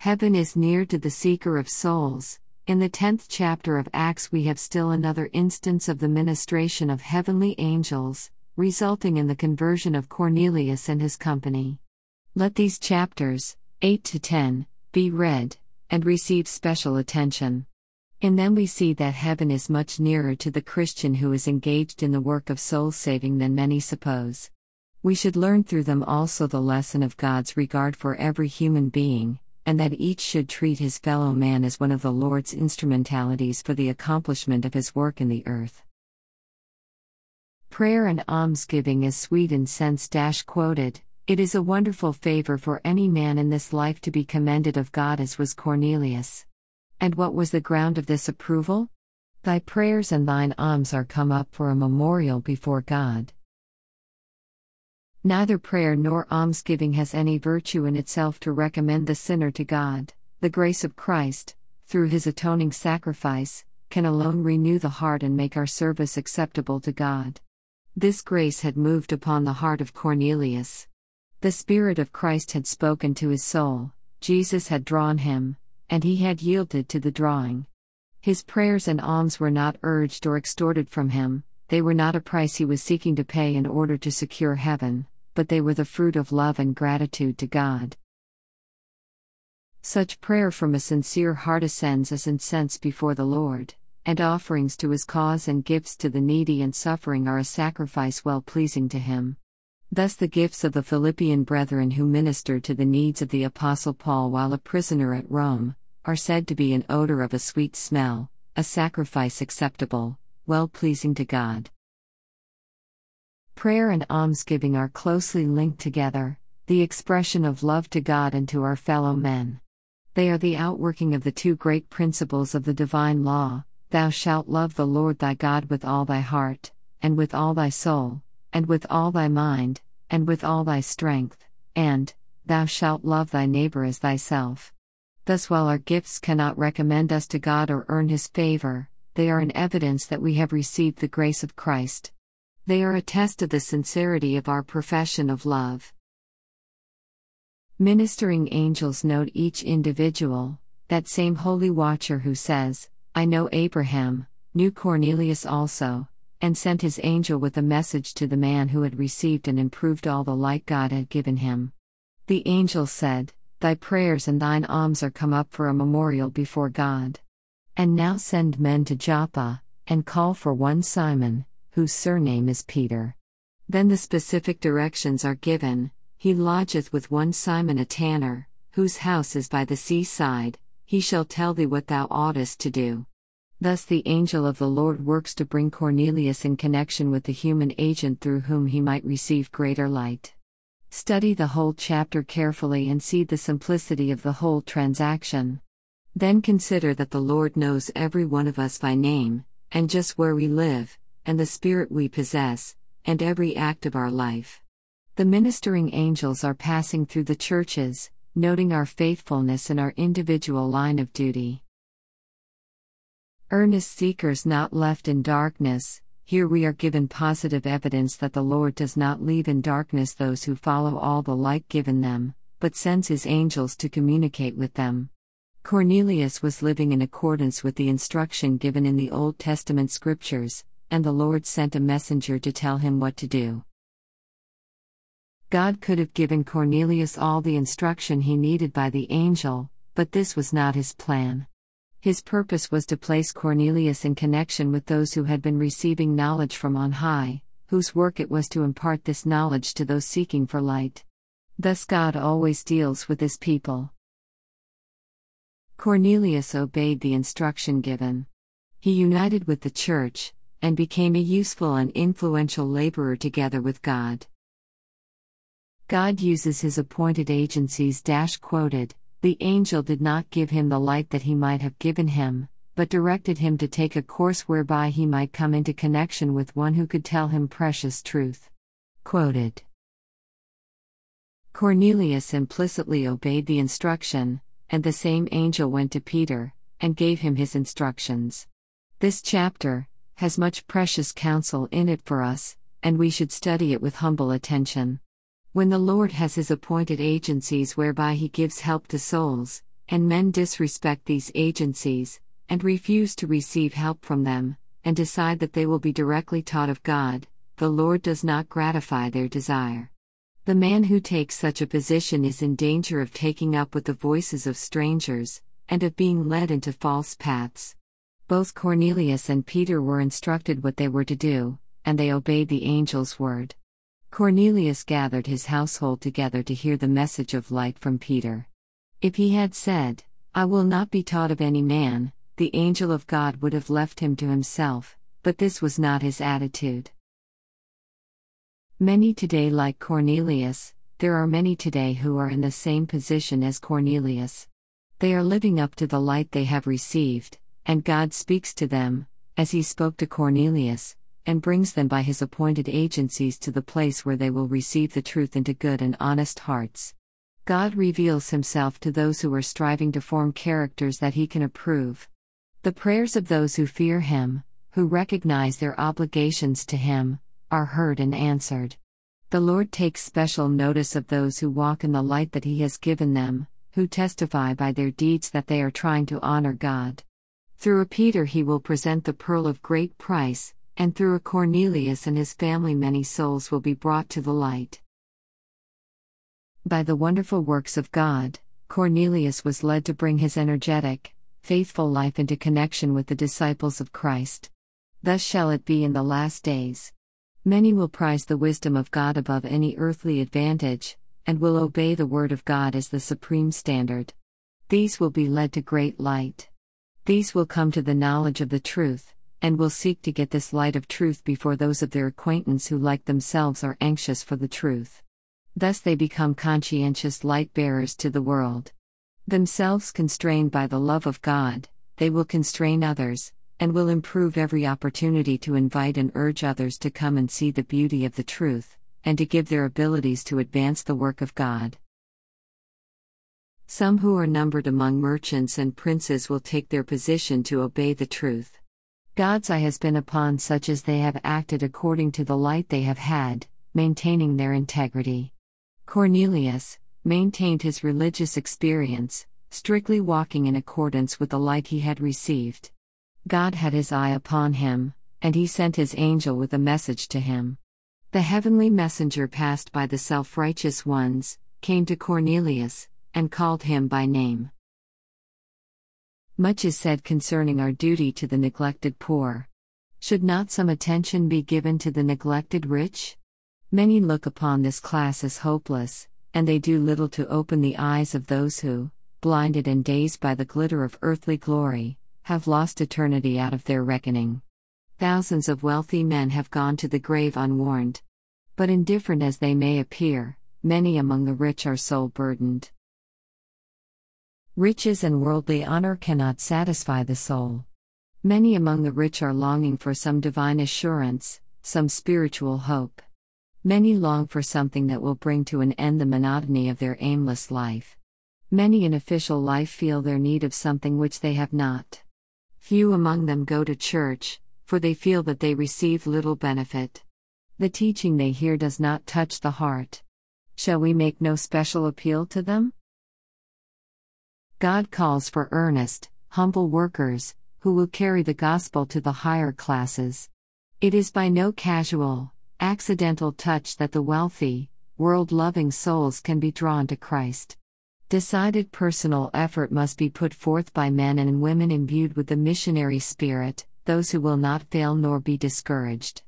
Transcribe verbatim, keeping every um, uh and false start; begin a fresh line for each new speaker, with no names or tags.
Heaven is near to the seeker of souls. In the tenth chapter of Acts, we have still another instance of the ministration of heavenly angels, resulting in the conversion of Cornelius and his company. Let these chapters, eight to ten, be read, and receive special attention. In them we see that heaven is much nearer to the Christian who is engaged in the work of soul saving than many suppose. We should learn through them also the lesson of God's regard for every human being, and that each should treat his fellow man as one of the Lord's instrumentalities for the accomplishment of his work in the earth. Prayer and almsgiving is sweet incense. Quoted, it is a wonderful favor for any man in this life to be commended of God as was Cornelius. And what was the ground of this approval? Thy prayers and thine alms are come up for a memorial before God. Neither prayer nor almsgiving has any virtue in itself to recommend the sinner to God. The grace of Christ, through his atoning sacrifice, can alone renew the heart and make our service acceptable to God. This grace had moved upon the heart of Cornelius. The Spirit of Christ had spoken to his soul, Jesus had drawn him, and he had yielded to the drawing. His prayers and alms were not urged or extorted from him, they were not a price he was seeking to pay in order to secure heaven, but they were the fruit of love and gratitude to God. Such prayer from a sincere heart ascends as incense before the Lord, and offerings to his cause and gifts to the needy and suffering are a sacrifice well pleasing to him. Thus the gifts of the Philippian brethren who ministered to the needs of the Apostle Paul while a prisoner at Rome, are said to be an odor of a sweet smell, a sacrifice acceptable, well pleasing to God. Prayer and almsgiving are closely linked together, the expression of love to God and to our fellow men. They are the outworking of the two great principles of the divine law: thou shalt love the Lord thy God with all thy heart, and with all thy soul, and with all thy mind, and with all thy strength, and, thou shalt love thy neighbor as thyself. Thus, while our gifts cannot recommend us to God or earn his favor, they are an evidence that we have received the grace of Christ. They are a test of the sincerity of our profession of love. Ministering angels note each individual. That same holy watcher who says, I know Abraham, knew Cornelius also, and sent his angel with a message to the man who had received and improved all the light God had given him. The angel said, Thy prayers and thine alms are come up for a memorial before God. And now send men to Joppa, and call for one Simon, whose surname is Peter. Then the specific directions are given. He lodgeth with one Simon a tanner, whose house is by the seaside. He shall tell thee what thou oughtest to do. Thus the angel of the Lord works to bring Cornelius in connection with the human agent through whom he might receive greater light. Study the whole chapter carefully and see the simplicity of the whole transaction. Then consider that the Lord knows every one of us by name, and just where we live, and the spirit we possess, and every act of our life. The ministering angels are passing through the churches, noting our faithfulness in our individual line of duty. Earnest seekers not left in darkness. Here we are given positive evidence that the Lord does not leave in darkness those who follow all the light given them, but sends his angels to communicate with them. Cornelius was living in accordance with the instruction given in the Old Testament scriptures, and the Lord sent a messenger to tell him what to do. God could have given Cornelius all the instruction he needed by the angel, but this was not his plan. His purpose was to place Cornelius in connection with those who had been receiving knowledge from on high, whose work it was to impart this knowledge to those seeking for light. Thus God always deals with his people. Cornelius obeyed the instruction given. He united with the church, and became a useful and influential laborer together with God. God uses his appointed agencies. Quoted, the angel did not give him the light that he might have given him, but directed him to take a course whereby he might come into connection with one who could tell him precious truth. Quoted. Cornelius implicitly obeyed the instruction, and the same angel went to Peter, and gave him his instructions. This chapter has much precious counsel in it for us, and we should study it with humble attention. When the Lord has his appointed agencies whereby he gives help to souls, and men disrespect these agencies, and refuse to receive help from them, and decide that they will be directly taught of God, the Lord does not gratify their desire. The man who takes such a position is in danger of taking up with the voices of strangers, and of being led into false paths. Both Cornelius and Peter were instructed what they were to do, and they obeyed the angel's word. Cornelius gathered his household together to hear the message of light from Peter. If he had said, "I will not be taught of any man," the angel of God would have left him to himself, but this was not his attitude. Many today like Cornelius, there are many today who are in the same position as Cornelius. They are living up to the light they have received, and God speaks to them, as he spoke to Cornelius, and brings them by his appointed agencies to the place where they will receive the truth into good and honest hearts. God reveals himself to those who are striving to form characters that he can approve. The prayers of those who fear him, who recognize their obligations to him, are heard and answered. The Lord takes special notice of those who walk in the light that he has given them, who testify by their deeds that they are trying to honor God. Through a Peter he will present the pearl of great price, and through a Cornelius and his family many souls will be brought to the light. By the wonderful works of God, Cornelius was led to bring his energetic, faithful life into connection with the disciples of Christ. Thus shall it be in the last days. Many will prize the wisdom of God above any earthly advantage, and will obey the word of God as the supreme standard. These will be led to great light. These will come to the knowledge of the truth, and will seek to get this light of truth before those of their acquaintance who like themselves are anxious for the truth. Thus they become conscientious light-bearers to the world. Themselves constrained by the love of God, they will constrain others, and will improve every opportunity to invite and urge others to come and see the beauty of the truth, and to give their abilities to advance the work of God. Some who are numbered among merchants and princes will take their position to obey the truth. God's eye has been upon such as they have acted according to the light they have had, maintaining their integrity. Cornelius maintained his religious experience, strictly walking in accordance with the light he had received. God had his eye upon him, and he sent his angel with a message to him. The heavenly messenger passed by the self-righteous ones, came to Cornelius, and called him by name. Much is said concerning our duty to the neglected poor. Should not some attention be given to the neglected rich? Many look upon this class as hopeless, and they do little to open the eyes of those who, blinded and dazed by the glitter of earthly glory, have lost eternity out of their reckoning. Thousands of wealthy men have gone to the grave unwarned. But indifferent as they may appear, many among the rich are soul-burdened. Riches and worldly honor cannot satisfy the soul. Many among the rich are longing for some divine assurance, some spiritual hope. Many long for something that will bring to an end the monotony of their aimless life. Many in official life feel their need of something which they have not. Few among them go to church, for they feel that they receive little benefit. The teaching they hear does not touch the heart. Shall we make no special appeal to them? God calls for earnest, humble workers, who will carry the gospel to the higher classes. It is by no casual, accidental touch that the wealthy, world-loving souls can be drawn to Christ. Decided personal effort must be put forth by men and women imbued with the missionary spirit, those who will not fail nor be discouraged.